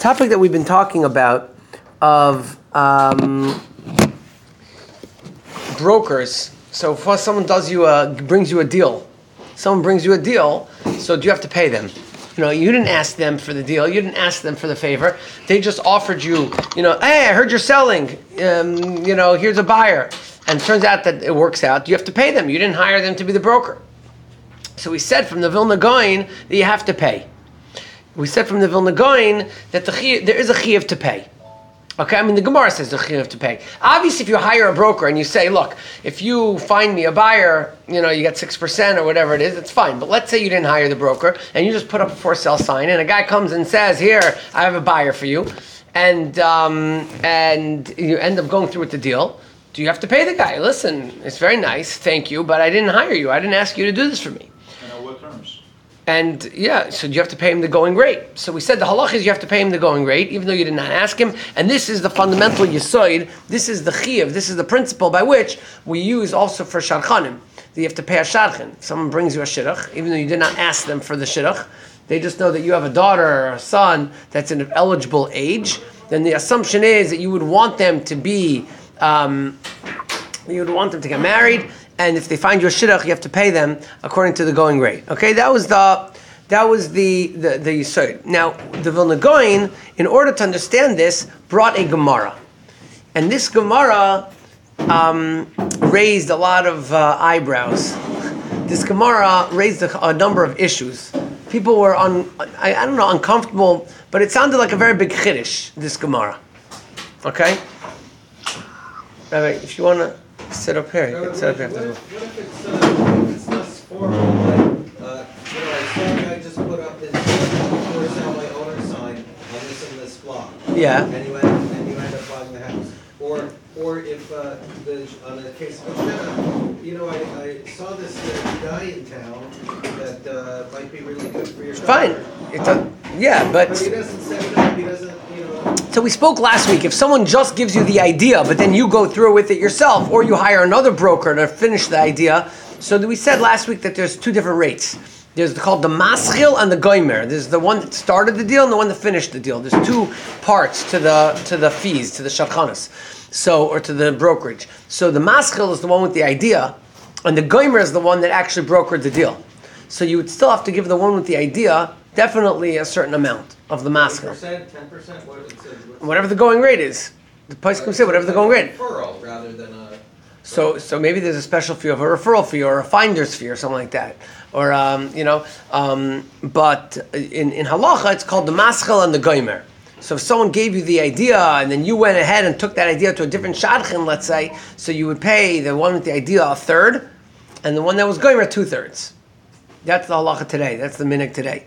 topic that we've been talking about of brokers. So if someone brings you a deal, so do you have to pay them? You didn't ask them for the deal. You didn't ask them for the favor. They just offered you, hey, I heard you're selling. Here's a buyer. And it turns out that it works out. You have to pay them. You didn't hire them to be the broker. So we said from the Vilna Gaon that you have to pay. We said from the Vilna Gaon that there is a chiyuv to pay. Okay, the Gemara says the chiyuv to pay. Obviously, if you hire a broker and you say, look, if you find me a buyer, you get 6% or whatever it is, it's fine. But let's say you didn't hire the broker and you just put up a for sale sign and a guy comes and says, here, I have a buyer for you, and you end up going through with the deal. Do you have to pay the guy? Listen, it's very nice, thank you, but I didn't hire you. I didn't ask you to do this for me. And on what terms? And so you have to pay him the going rate. So we said the halach is you have to pay him the going rate, even though you did not ask him. And this is the fundamental yesod. This is the chiyuv. This is the principle by which we use also for sharchanim. That you have to pay a sharchan. If someone brings you a shidduch, even though you did not ask them for the shidduch, they just know that you have a daughter or a son that's in an eligible age. Then the assumption is that you would want them to be, you would want them to get married. And if they find you a shidduch, you have to pay them according to the going rate. Okay, that was the yesod. Now, the Vilna Gaon, in order to understand this, brought a Gemara, and this Gemara raised a lot of eyebrows. This Gemara raised a number of issues. People were uncomfortable, but it sounded like a very big chiddush, this Gemara. Okay, Rabbi, if you want to sit up here. You can sit up here. What if it's less formal? Like, I saw a guy just put up his for sale by owner sign on this block. Yeah. And you end up buying the house. Or if on a case of Shana, I saw this guy in town that might be really good for your fine. But he doesn't set it up. He doesn't. So we spoke last week, if someone just gives you the idea, but then you go through with it yourself, or you hire another broker to finish the idea, so we said last week that there's two different rates. There's called the maschil and the goimer. There's the one that started the deal and the one that finished the deal. There's two parts to the fees, to the sharchanas, or to the brokerage. So the maschil is the one with the idea, and the goimer is the one that actually brokered the deal. So you would still have to give the one with the idea definitely a certain amount of the maschil. 10%, 10%, whatever the going rate is. The price can say whatever the going rate. Referral rather than a. So maybe there's a special fee of a referral fee or a finder's fee or something like that, or but in halacha it's called the maschil and the goimer. So if someone gave you the idea and then you went ahead and took that idea to a different shadchan, let's say, so you would pay the one with the idea a third, and the one that was goimer 2/3. That's the halacha today. That's the minhag today.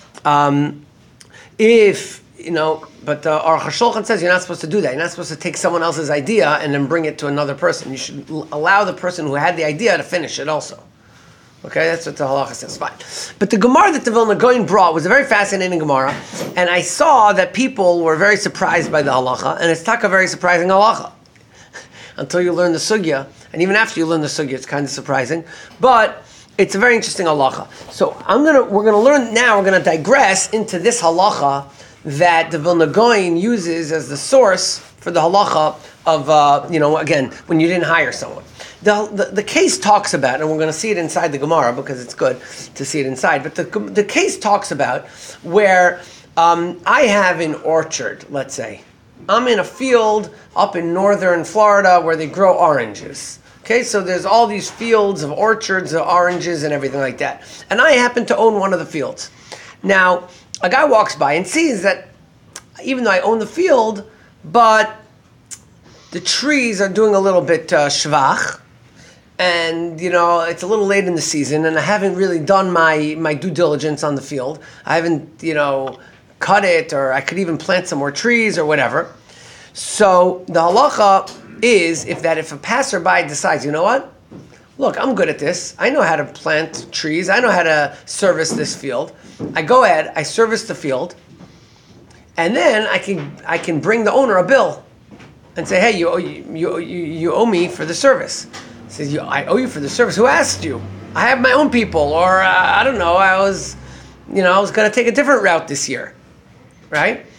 But our Shulchan says you're not supposed to do that. You're not supposed to take someone else's idea and then bring it to another person. You should allow the person who had the idea to finish it also. Okay, that's what the halacha says. Fine. But the Gemara that the Vilna Gaon brought was a very fascinating Gemara, and I saw that people were very surprised by the halacha, and it's taka very surprising halacha. Until you learn the sugya, and even after you learn the sugya, it's kind of surprising. But it's a very interesting halacha. So we're gonna learn now. We're gonna digress into this halacha that the Vilna Gaon uses as the source for the halacha of again, when you didn't hire someone. The case talks about, and we're going to see it inside the Gemara because it's good to see it inside. But the case talks about where I have an orchard. Let's say I'm in a field up in northern Florida where they grow oranges. Okay, so there's all these fields of orchards, of oranges, and everything like that. And I happen to own one of the fields. Now, a guy walks by and sees that even though I own the field, but the trees are doing a little bit shvach, and it's a little late in the season, and I haven't really done my due diligence on the field. I haven't cut it, or I could even plant some more trees or whatever. So the halacha is if a passerby decides, you know what? Look, I'm good at this. I know how to plant trees. I know how to service this field. I go ahead, I service the field, and then I can bring the owner a bill and say, hey, you owe me for the service. He says, I owe you for the service. Who asked you? I have my own people, or I don't know. I was going to take a different route this year, right?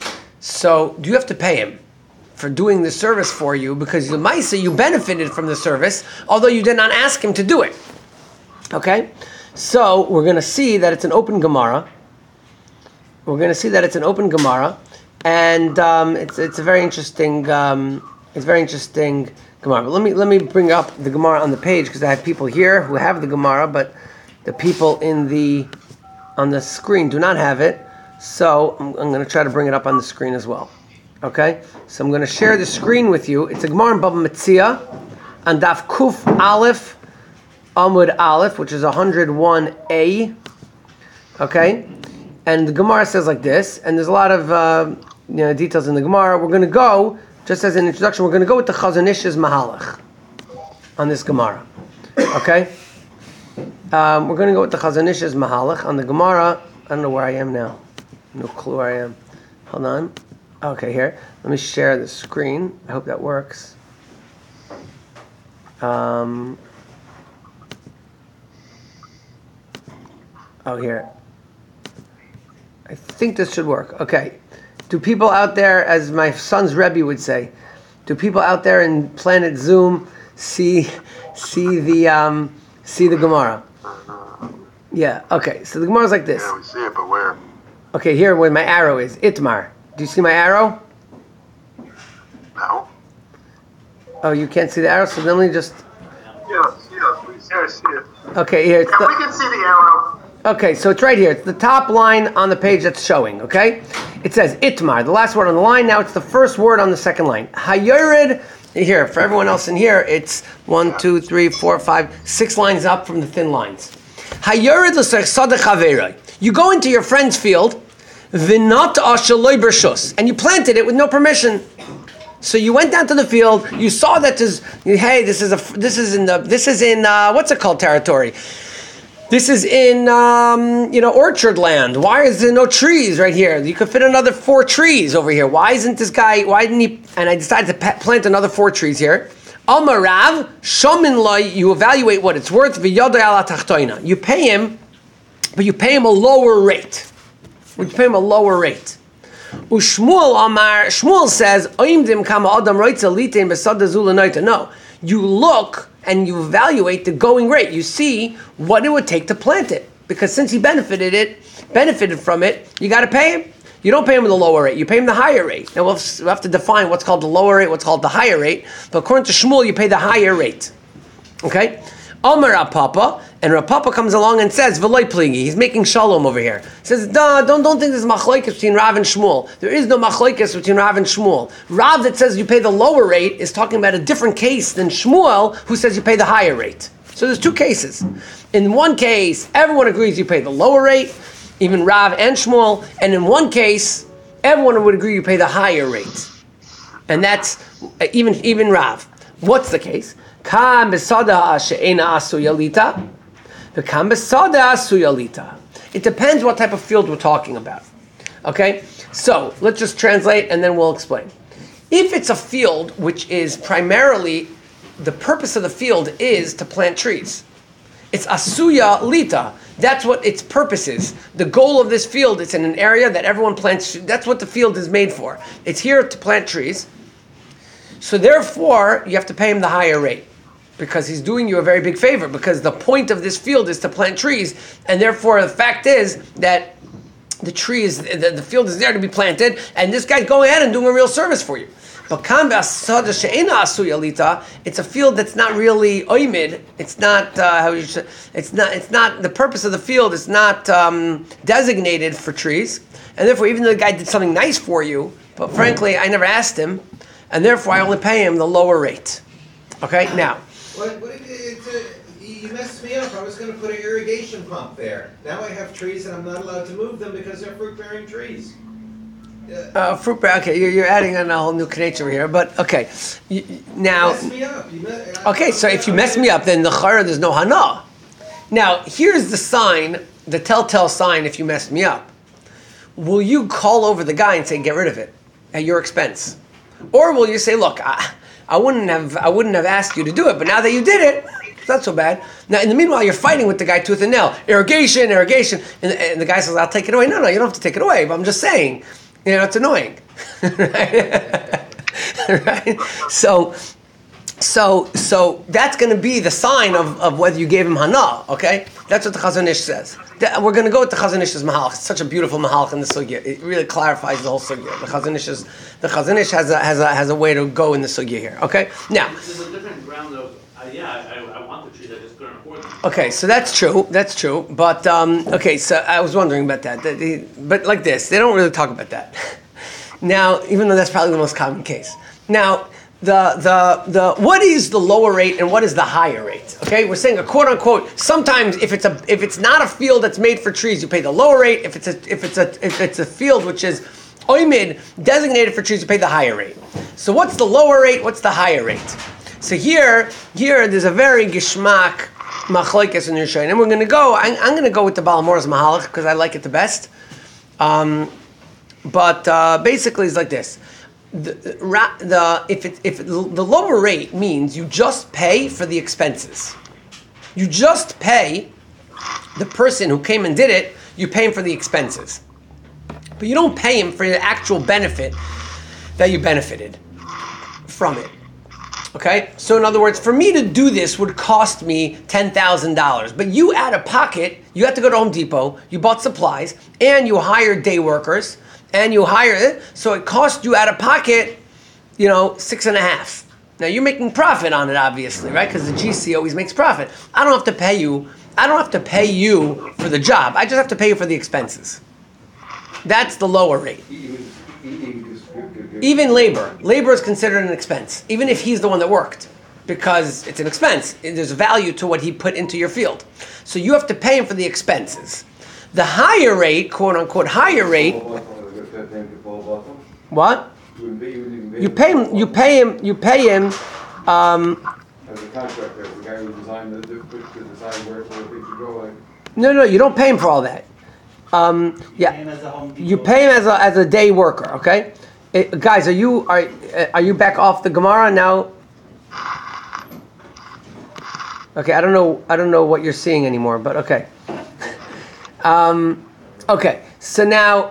So do you have to pay him for doing the service for you? Because the Maisa, you benefited from the service, although you did not ask him to do it. Okay? So we're going to see that it's an open Gemara. We're going to see that it's an open Gemara, and it's a very interesting. It's very interesting Gemara. But let me bring up the Gemara on the page because I have people here who have the Gemara, but the people on the screen do not have it. So I'm going to try to bring it up on the screen as well. Okay. So I'm going to share the screen with you. It's a Gemara in Bava Metzia, on Daf Kuf Aleph, Amud Aleph, which is 101a. Okay. And the Gemara says like this, and there's a lot of details in the Gemara. We're going to go, just as an introduction, we're going to go with the Chazon Ish's Mahalach on this Gemara. Okay? We're going to go with the Chazon Ish's Mahalach on the Gemara. I don't know where I am now. No clue where I am. Hold on. Okay, here. Let me share the screen. I hope that works. Oh, here. I think this should work. Okay. Do people out there, as my son's Rebbe would say, do people out there in Planet Zoom see the Gemara? Yeah. Okay. So the Gemara is like this. Yeah, we see it, but where? Okay. Here, where my arrow is, Itmar. Do you see my arrow? No. Oh, you can't see the arrow. So then let me just. Yes, we see it. Okay. Here. Yeah, we can see the arrow. Okay, so it's right here. It's the top line on the page that's showing, okay? It says Itmar, the last word on the line. Now it's the first word on the second line. Hayored, here, for everyone else in here, it's 1, 2, 3, 4, 5, 6 lines up from the thin lines. Hayored l'sech sadeh chaveroi. You go into your friend's field, v'nat ashaloi bershus, and you planted it with no permission. So you went down to the field, you saw that this is in what's it called territory? This is in, orchard land. Why is there no trees right here? You could fit another 4 trees over here. Why didn't he, and I decided to plant another 4 trees here. Amarav, shomin loy, you evaluate what it's worth, v'yodai ala tachtoina. You pay him, but you pay him a lower rate. Ushmuel Amar, Shmuel says, Oimdim kama adam roitza litem besada zulanoita. No, you look and you evaluate the going rate. You see what it would take to plant it. Because since he benefited from it, you got to pay him. You don't pay him the lower rate. You pay him the higher rate. Now we'll have to define what's called the lower rate, what's called the higher rate. But according to Shmuel, you pay the higher rate. Okay? Omer Rapapa, and Rapapa comes along and says, V'loi pligi, he's making shalom over here. He says, don't think there's machlokes between Rav and Shmuel. There is no machlokes between Rav and Shmuel. Rav that says you pay the lower rate is talking about a different case than Shmuel, who says you pay the higher rate. So there's 2 cases. In one case, everyone agrees you pay the lower rate, even Rav and Shmuel, and in one case, everyone would agree you pay the higher rate. And that's even Rav. What's the case? Kam besada she'ena asuyalita, v'kam besada asuyalita. It depends what type of field we're talking about. Okay? So, let's just translate and then we'll explain. If it's a field which is primarily, the purpose of the field is to plant trees. It's asuya lita. That's what its purpose is. The goal of this field is in an area that everyone plants. That's what the field is made for. It's here to plant trees. So therefore, you have to pay him the higher rate. Because he's doing you a very big favor. Because the point of this field is to plant trees. And therefore, the fact is that the field is there to be planted. And this guy's going ahead and doing a real service for you. But it's a field that's not really oimid. It's not it's not the purpose of the field is not designated for trees, and therefore even though the guy did something nice for you, but frankly I never asked him, and therefore I only pay him the lower rate. Okay, now. You messed me up. I was going to put an irrigation pump there. Now I have trees and I'm not allowed to move them because they're fruit-bearing trees. Okay, you're adding on a whole new connection over here, but okay. Now, you messed me up. Okay, so if you mess me up, then the chara there's no hana. Now, here's the sign, the telltale sign if you messed me up. Will you call over the guy and say, get rid of it at your expense? Or will you say, look, I wouldn't have asked you to do it, but now that you did it, it's not so bad. Now, in the meanwhile, you're fighting with the guy tooth and nail. Irrigation. And the guy says, I'll take it away. No, you don't have to take it away, but I'm just saying, It's annoying, right? Right? So that's going to be the sign of whether you gave him hana. Okay, that's what the Chazon Ish says. We're going to go with the Chazon Ish's mahalach. It's such a beautiful mahalach in the sugya. It really clarifies the whole sugya. The Chazon Ish has a way to go in the sugya here. Okay, now. There's a different ground of I want the trees. I just couldn't afford them. Okay, so that's true. That's true. But okay, so I was wondering about that. But like this, they don't really talk about that. Now, even though that's probably the most common case. Now, the what is the lower rate and what is the higher rate? Okay, we're saying a quote unquote. Sometimes if it's not a field that's made for trees, you pay the lower rate. If it's a field which is oimid designated for trees, you pay the higher rate. So what's the lower rate? What's the higher rate? So here there's a very gishmak machlokes in Yerushalayim, and we're going to go. I'm going to go with the Baal Mor's mahalach because I like it the best. But basically, it's like this: the lower rate means you just pay for the expenses. You just pay the person who came and did it. You pay him for the expenses, but you don't pay him for the actual benefit that you benefited from it. Okay, so in other words, for me to do this would cost me $10,000, but you out of pocket, you had to go to Home Depot, you bought supplies, and you hired day workers, and you hired it, so it cost you out of pocket, $6.5. Now you're making profit on it, obviously, right? Because the GC always makes profit. I don't have to pay you. I don't have to pay you for the job. I just have to pay you for the expenses. That's the lower rate. Even labor is considered an expense, even if he's the one that worked, because it's an expense. There's value to what he put into your field. So you have to pay him for the expenses. The higher rate, quote unquote higher rate, what? You pay him. As a contractor, the guy who designed the design where things should go. No, you don't pay him for all that. You pay him as a day worker. Okay. Guys, are you back off the Gemara now? Okay, I don't know what you're seeing anymore, but okay. Okay. So now,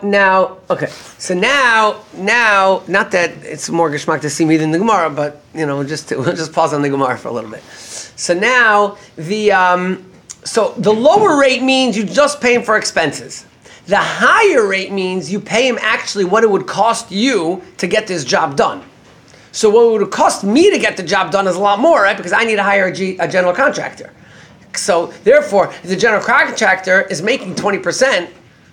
not that it's more geschmack to see me than the Gemara, but we'll just pause on the Gemara for a little bit. So now so the lower rate means you just pay him for expenses. The higher rate means you pay him actually what it would cost you to get this job done. So what it would cost me to get the job done is a lot more, right? Because I need to hire a general contractor. So therefore, the general contractor is making 20%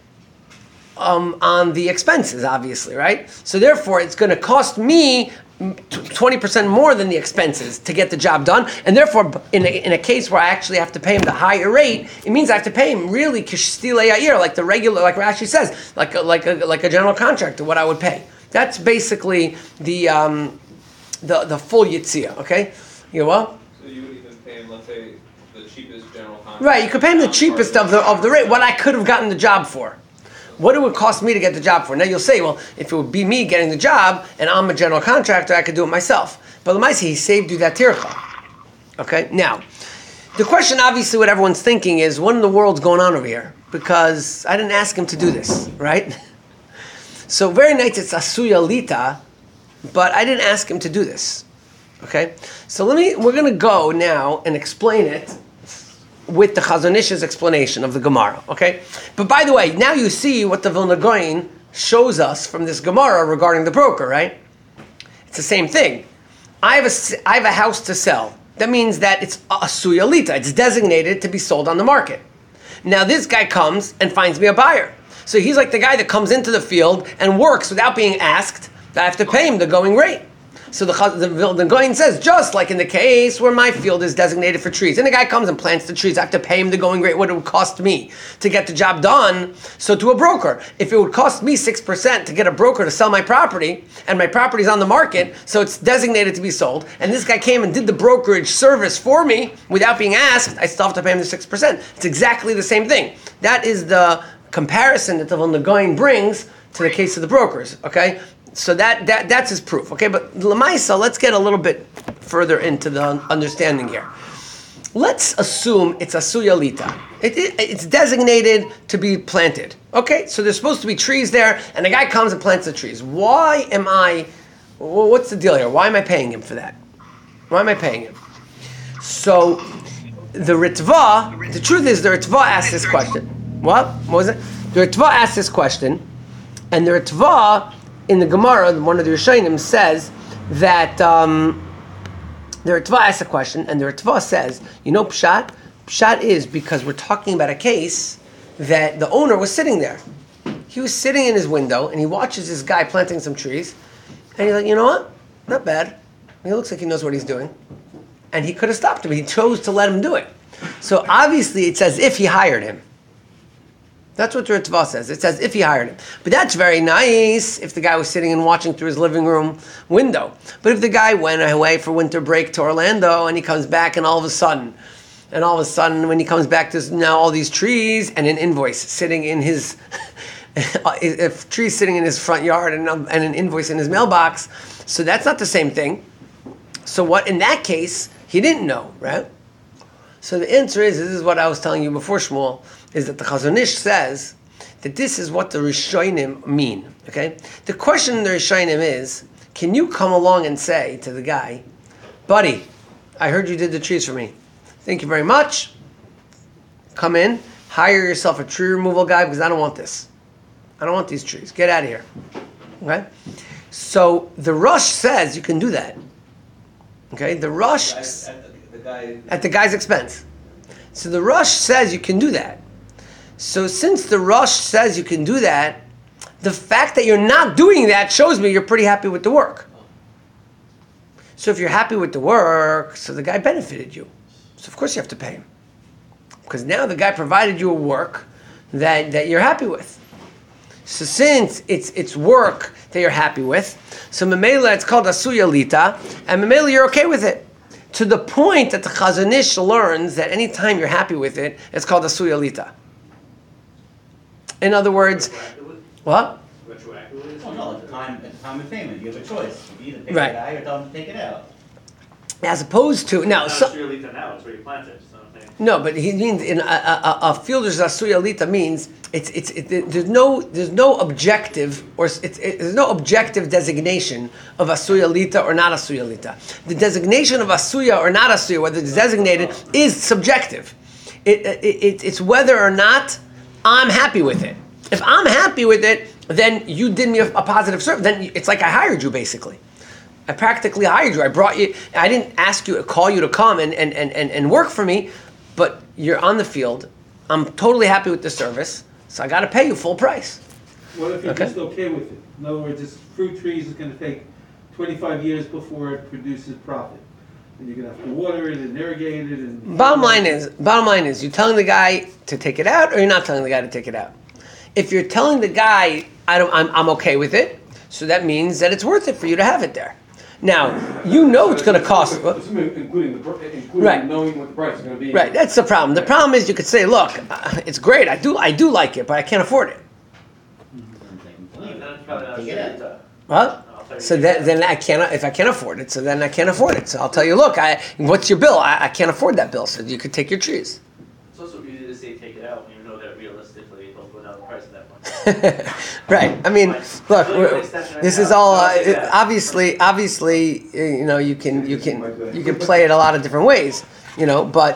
on the expenses, obviously, right? So therefore, it's going to cost me 20% more than the expenses to get the job done, and therefore, in a case where I actually have to pay him the higher rate, it means I have to pay him really kishtile ya'ir, like the regular, like Rashi says, like a general contractor, what I would pay. That's basically the full yitzia. Okay, you know what? So you would even pay him, let's say, the cheapest general contractor. Right, you could pay him the cheapest of the rate, what I could have gotten the job for. What it would cost me to get the job for. Now you'll say, well, if it would be me getting the job and I'm a general contractor, I could do it myself. But Lamaisi, he saved you that tircha. Okay? Now, the question obviously what everyone's thinking is, what in the world's going on over here? Because I didn't ask him to do this, right? So very nice, it's asuya lita, but I didn't ask him to do this. Okay? So we're going to go now and explain it with the Chazon Ish's explanation of the Gemara, okay? But by the way, now you see what the Vilna Gaon shows us from this Gemara regarding the broker, right? It's the same thing. I have a house to sell. That means that it's asuya lita. It's designated to be sold on the market. Now this guy comes and finds me a buyer. So he's like the guy that comes into the field and works without being asked. That I have to pay him the going rate. So the Gaon says, just like in the case where my field is designated for trees, and the guy comes and plants the trees, I have to pay him the going rate, what it would cost me to get the job done. So to a broker, if it would cost me 6% to get a broker to sell my property, and my property is on the market, so it's designated to be sold, and this guy came and did the brokerage service for me without being asked, I still have to pay him the 6%. It's exactly the same thing. That is the comparison that the Vilna Gaon brings to the case of the brokers, okay? So that's his proof, okay? But Lamaisa, let's get a little bit further into the understanding here. Let's assume it's asuya lita. It's designated to be planted. Okay, so there's supposed to be trees there, and the guy comes and plants the trees. What's the deal here? Why am I paying him for that? Why am I paying him? So, the Ritva, the truth is the Ritva asked this question. What was it? The Ritva asked this question, and the Ritva in the Gemara, one of the Rishonim, says that the Ritva asked a question, and the Ritva says, Pshat? Pshat is because we're talking about a case that the owner was sitting there. He was sitting in his window, and he watches this guy planting some trees, and he's like, you know what? Not bad. He looks like he knows what he's doing. And he could have stopped him. He chose to let him do it. So obviously it's as if he hired him. That's what the Ritva says. It's as if he hired him. But that's very nice if the guy was sitting and watching through his living room window. But if the guy went away for winter break to Orlando and he comes back and all of a sudden when he comes back, there's now all these trees and an invoice sitting in his, if trees sitting in his front yard and an invoice in his mailbox. So that's not the same thing. So what, in that case, he didn't know, right? So the answer is, this is what I was telling you before, Shmuel, is that the Chazon Ish says that this is what the Rishonim mean, okay? The question in the Rishonim is, can you come along and say to the guy, buddy, I heard you did the trees for me. Thank you very much. Come in, hire yourself a tree removal guy because I don't want this. I don't want these trees. Get out of here, okay? So the Rush says you can do that. Okay, the Rush at the guy's expense. So the Rush says you can do that. So since the Rush says you can do that, the fact that you're not doing that shows me you're pretty happy with the work. So if you're happy with the work, so the guy benefited you. So of course you have to pay him. Because now the guy provided you a work that you're happy with. So since it's work that you're happy with, so Memela it's called Asuya Lita, and Memela you're okay with it. To the point that the Chazon Ish learns that anytime you're happy with it, it's called Asuya Lita. In other words, what? Retroactively? Oh no, at the time of payment, you have a choice. You either pay Right. the guy or tell him to take it out. As opposed to now, It's so, not really now, it's where you plant it, so I'm saying. no, but he means in a fielder's Asuya Lita means there's no objective there's no objective designation of Asuya Lita or not Asuya Lita. The designation of Asuya or not Asuya, whether it's designated, is subjective. It's whether or not I'm happy with it. If I'm happy with it, then you did me a positive service. Then it's like I hired you basically. I practically hired you. I brought you. I didn't call you to come and work for me, but you're on the field. I'm totally happy with the service, so I got to pay you full price. What if you're Okay. just okay with it? In other words, this fruit trees is gonna take 25 years before it produces profit. And you're gonna have to water it and irrigate it and... Bottom line is, you're telling the guy to take it out, or you're not telling the guy to take it out. If you're telling the guy, I'm okay with it, so that means that it's worth it for you to have it there. Now, you know it's going to cost. Including Right. knowing what the price is going to be. Right, that's the problem. The problem is you could say, look, it's great, I do like it, but I can't afford it. Then it's probably not Take it out. Asuya What? I'll tell you So that. then I cannot, if I can't afford it, so then I can't afford it. So I'll tell you, look, what's your bill? I can't afford that bill, so you could take your trees. It's also easy to say take it out when you know that realistically it'll go down the price at that point. Right. I mean, look, this is all obviously. You know, you can play it a lot of different ways. You know, but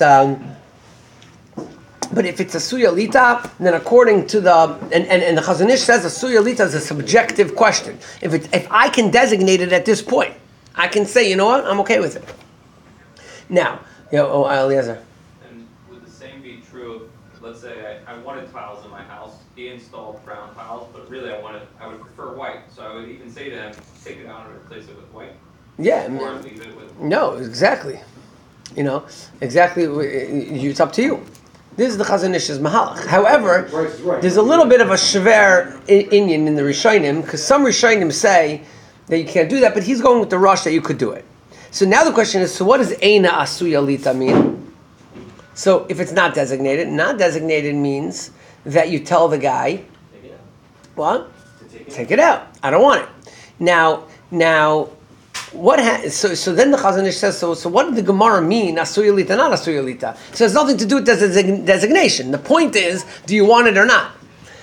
if it's a Asuya Lita, then according to the and the Chazon Ish says a Asuya Lita is a subjective question. If I can designate it at this point, I can say, you know what, I'm okay with it. Now, Eliezer. And would the same be true if, let's say, I wanted tiles in my house, he installed brown tiles, but really I would prefer white, so I would even say to him, take it out and replace it with white, Yeah. or leave it with. No, exactly. You know, exactly. It's up to you. This is the Chazon Ish's mahalach. However, Price is right. there's a little bit of a shever inyan in the Rishonim, because some Rishonim say that you can't do that, but he's going with the rush that you could do it. So now the question is, so what does Eina Asuya Lita mean? So if it's not designated means that you tell the guy, Take it out. what? Take it out. I don't want it. Now, what? So then the Chazon Ish says. So what did the Gemara mean? Asuya Lita, not Asuya Lita. So it has nothing to do with designation. The point is, do you want it or not?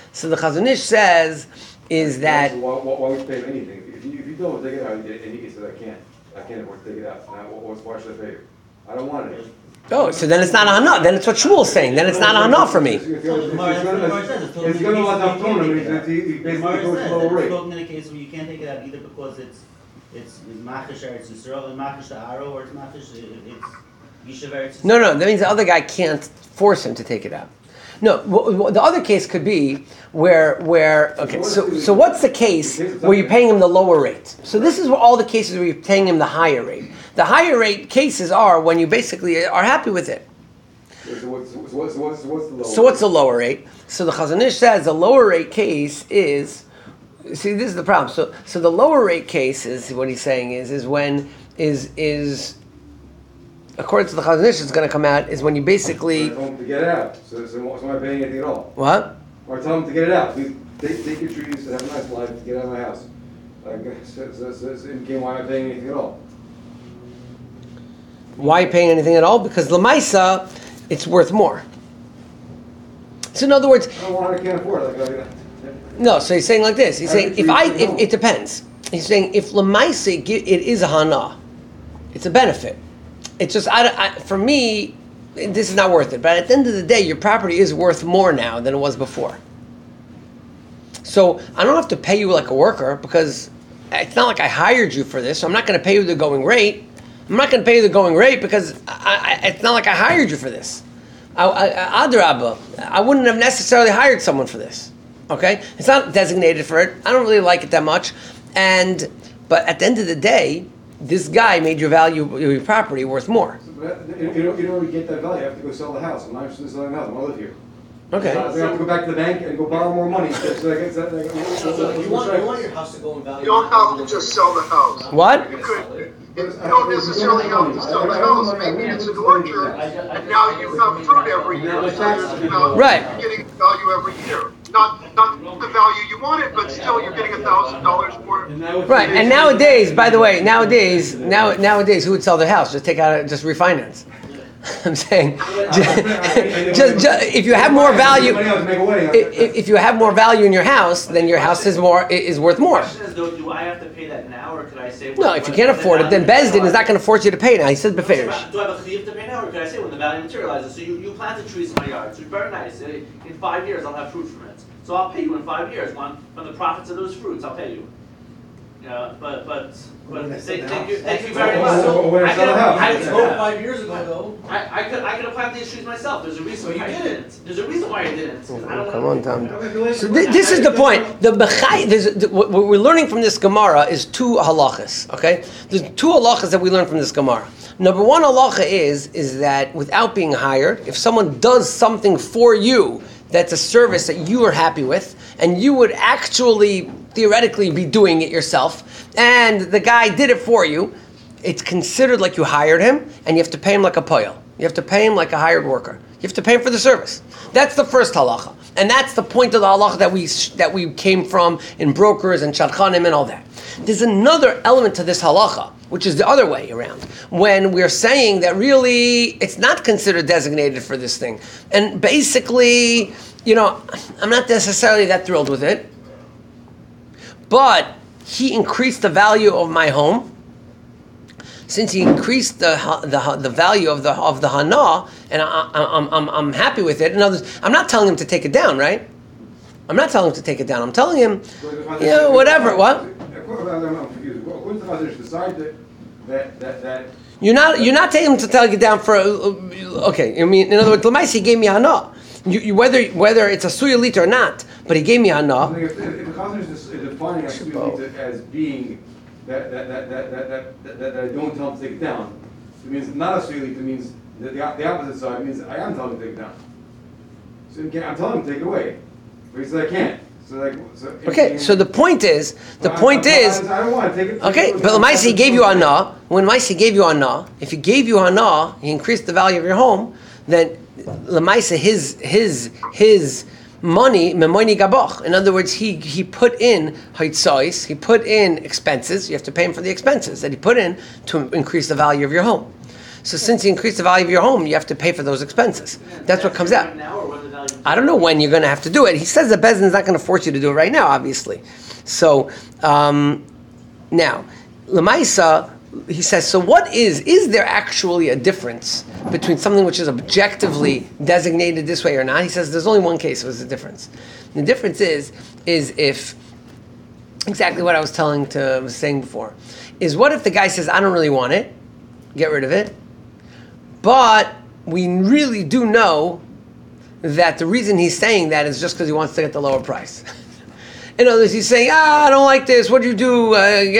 So the Chazon Ish says is that Why would you pay him anything? If you don't take it out, and he says, I can't afford to take it out, now, why should I pay you? I don't want it. oh, so then it's not a hana. Then it's what Shmuel's saying. Then it's not a hana for me. It's gonna let them phone him, he basically Gemara goes says to lower that it's rate. spoken in a case where you can't take it out either because it's machish or it's Yisrael, machish the arrow, or it's machish, it's Yishav Eretz No, that means the other guy can't force him to take it out. No, the other case could be where okay. So what's the case where you're paying him the lower rate? So this is all the cases where you're paying him the higher rate. The higher rate cases are when you basically are happy with it. So what's the lower? So what's the lower rate? So the Chazon Ish says the lower rate case is. See, this is the problem. So the lower rate case is what he's saying is when is according to the Chazon Ish, it's going to come out is when you basically. I told him to get it out. So am I paying anything at all? What? Or I tell him to get it out. Please take your trees and have a nice life. Get out of my house. Like, why am I paying anything at all? Why are you paying anything at all? Because Lamaisa, it's worth more. So in other words, I don't want. I can't afford it. no. So he's saying like this. He's saying if it depends. He's saying if Lamaisa, it is a hana, it's a benefit. It's just for me, this is not worth it. But at the end of the day, your property is worth more now than it was before. So I don't have to pay you like a worker because it's not like I hired you for this. So I'm not going to pay you the going rate. I'm not going to pay you the going rate because it's not like I hired you for this. Adrabah, I wouldn't have necessarily hired someone for this. Okay, it's not designated for it. I don't really like it that much, but at the end of the day, this guy made your your property worth more. You don't really get that value. I have to go sell the house. I'm not interested in selling the house. I'm gonna live here. Okay. So I have to go back to the bank and go borrow more money. So you want your house to go in value. You don't have to just sell the house. What? You could, you don't necessarily have to sell the house, maybe it's an orchard, and now you have fruit every year. So Right. You're getting value every year. Not the value you wanted, but still you're getting $1,000 more. Right, and nowadays, by the way, nowadays, who would sell their house? Just just refinance. I'm saying, just if you have more value, if you have more value in your house, then your house is worth more. The question is though, do I have to pay that now, or could I say? No, if you can't afford it, then Bezdin is not going to force you to pay now. He said beferish. Do I have a chiyuv to pay now, or could I say when the value materializes? So you planted trees in my yard, so it's very nice. In 5 years, I'll have fruit from it. So I'll pay you in 5 years when the profits of those fruits, I'll pay you. Yeah, but thank you very much. When I sell the house. I could 5 years ago, though. I could have planted these trees myself. There's a reason why I didn't. There's a reason why I didn't. 'Cause I don't Come want on, Tom. So this is the point. The bechai. What we're learning from this Gemara is two halachas. Okay, there's two halachas that we learn from this Gemara. Number one halacha is that without being hired, if someone does something for you, that's a service that you are happy with, and you would actually theoretically be doing it yourself, and the guy did it for you, it's considered like you hired him, and you have to pay him like a poyel. You have to pay him like a hired worker. You have to pay him for the service. That's the first halacha, and that's the point of the halacha that we came from in brokers and shadchanim and all that. There's another element to this halacha, which is the other way around, when we're saying that really it's not considered designated for this thing. And basically, I'm not necessarily that thrilled with it, but he increased the value of my home. Since he increased the value of the hana, and I'm happy with it. In other words, I'm not telling him to take it down, right? I'm not telling him to take it down. I'm telling him, whatever. What? I'm confused. According to the Chazon Ish, decide that You're not taking him to take it down for. Okay, I mean, in other words, Lamaisi he gave me hana. Whether it's a suyalit or not, but he gave me hana. If the Chazon Ish is defining a suyalit as being that I don't tell him to take it down, it means not a suyalit. It means the opposite side. It means I am telling him to take it down. So I'm telling him to take it away, but he says I can't. Okay, so the point is, I don't want to take it. Okay, but Lamaisi he gave you hana. When Lamaisi gave you hana, if he gave you hana, he increased the value of your home. Then Lamaisi his money memoni gabach. In other words, he put in haitzais, he put in expenses. You have to pay him for the expenses that he put in to increase the value of your home. So since he increased the value of your home, you have to pay for those expenses. That's what comes out. now, or whether I don't know when you're going to have to do it. He says the Beis Din is not going to force you to do it right now, obviously. So, now, Lemaisa, he says, so what is there actually a difference between something which is objectively designated this way or not? He says there's only one case where there's a difference. The difference is if, exactly what I was saying before, is what if the guy says, I don't really want it, get rid of it, but we really do know that the reason he's saying that is just because he wants to get the lower price. In other words, he's saying, I don't like this, what do you do?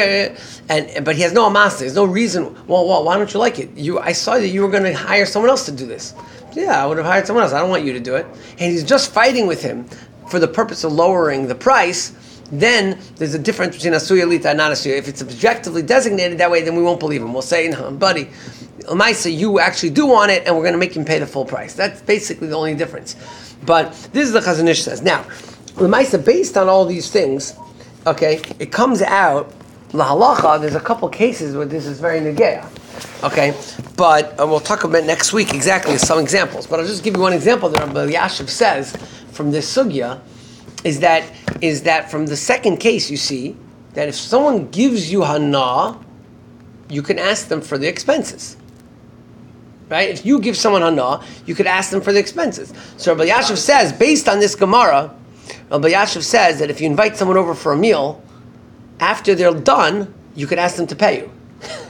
But he has no amasa, there's no reason. Well, why don't you like it? I saw that you were going to hire someone else to do this. Yeah, I would have hired someone else. I don't want you to do it. And he's just fighting with him for the purpose of lowering the price. Then there's a difference between asuya lita and not asuya. If it's objectively designated that way, then we won't believe him. We'll say, no, buddy, Lemaisa, you actually do want it, and we're going to make him pay the full price. That's basically the only difference. But this is the Chazon Ish says. Now, Lemaisa, based on all these things, okay, it comes out, la halacha, there's a couple cases where this is very negea. Okay, but we'll talk about next week exactly some examples. But I'll just give you one example that Rabbi Elyashiv says from this sugya, is that from the second case you see that if someone gives you hana, you can ask them for the expenses. Right? If you give someone hana, you could ask them for the expenses. So Rabbi Elyashiv says, based on this Gemara, Rabbi Elyashiv says that if you invite someone over for a meal, after they're done, you could ask them to pay you.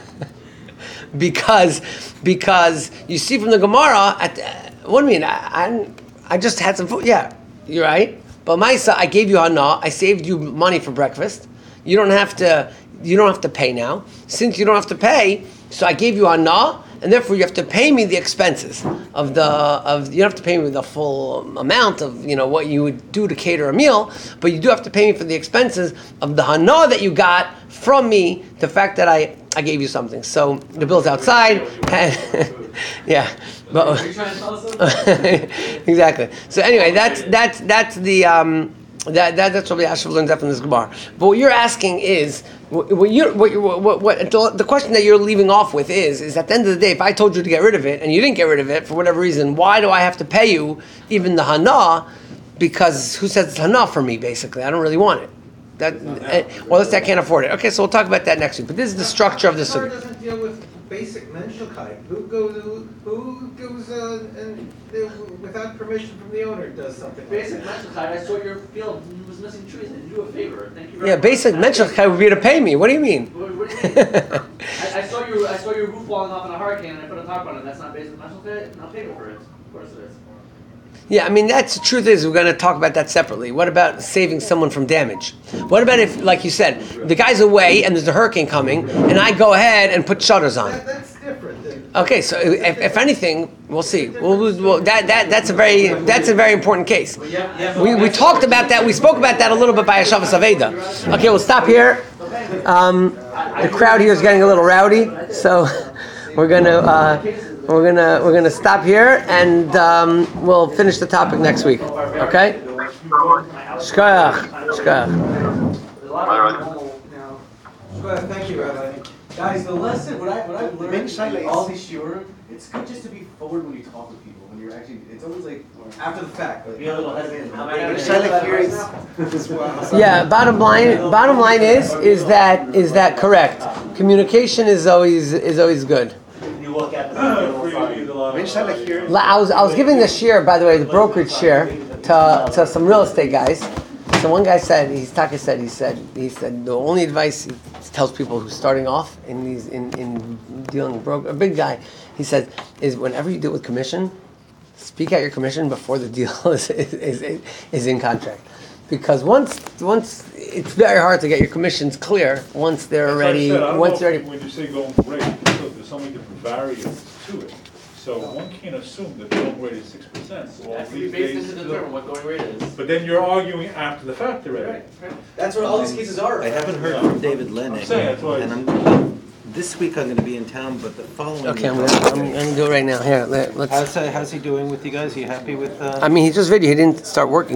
because you see from the Gemara, what do you mean? I just had some food. Yeah, you're right. But Maisa, I gave you hana. I saved you money for breakfast. You don't have to pay now. Since you don't have to pay, so I gave you hana, and therefore you have to pay me the expenses you don't have to pay me the full amount of what you would do to cater a meal, but you do have to pay me for the expenses of the hana that you got from me, the fact that I gave you something. So the bill's outside, and yeah. But, are you trying to tell us something? exactly. So anyway, that's the that's what the Ashav learns from this Gemara. But what you're asking is what the question that you're leaving off with is at the end of the day, if I told you to get rid of it and you didn't get rid of it for whatever reason, why do I have to pay you even the hana? Because who says it's hana for me? Basically, I don't really want it. I can't afford it. Okay, so we'll talk about that next week. But this is the structure of this. The Gemara doesn't deal with basic menschlichkeit. Who goes and without permission from the owner does something? Basic menschlichkeit. I saw your field was missing trees. Did you do a favor? Thank you very much. Yeah, basic menschlichkeit would be to pay me. What do you mean? What do you mean? I saw your roof falling off in a hurricane, and I put a tarp on it. That's not basic menschlichkeit. I'll pay for it. Of course it is. Yeah, I mean, the truth is, we're going to talk about that separately. What about saving someone from damage? What about if, like you said, the guy's away and there's a hurricane coming, and I go ahead and put shutters on? That's different. Okay, so if anything, we'll see. That's a very important case. We talked about that. We spoke about that a little bit by Hashavas Aveda. Okay, we'll stop here. The crowd here is getting a little rowdy, so we're gonna stop here, and we'll finish the topic next week. Okay? Shkoyach. Thank you, Rabbi. Guys, the lesson, what I've learned in all these shiurim, it's good just to be forward when you talk with people. When you're actually, it's always like after the fact. Like, Be a little hesitant. Yeah. Bottom line is that correct? Communication is always good. You walk out I was giving the share, by the way, the brokerage share to some real estate guys. So one guy said, he said the only advice he tells people who's starting off in dealing with broker, a big guy, he said, is whenever you deal with commission, speak out your commission before the deal is in contract. Because once it's very hard to get your commissions clear once they're already. When you say going rate, there's so many different variables to it. So one can't assume that the going rate is 6%. So That's based to determine what going rate is. But then you're arguing after the fact already. that's what all these cases are. I haven't heard from David Lennick, and this week I'm going to be in town, but the following Okay, I'm week... gonna do it right now. Here, let's. How's he doing with you guys? Are you happy with... I mean, he just video. He didn't start working.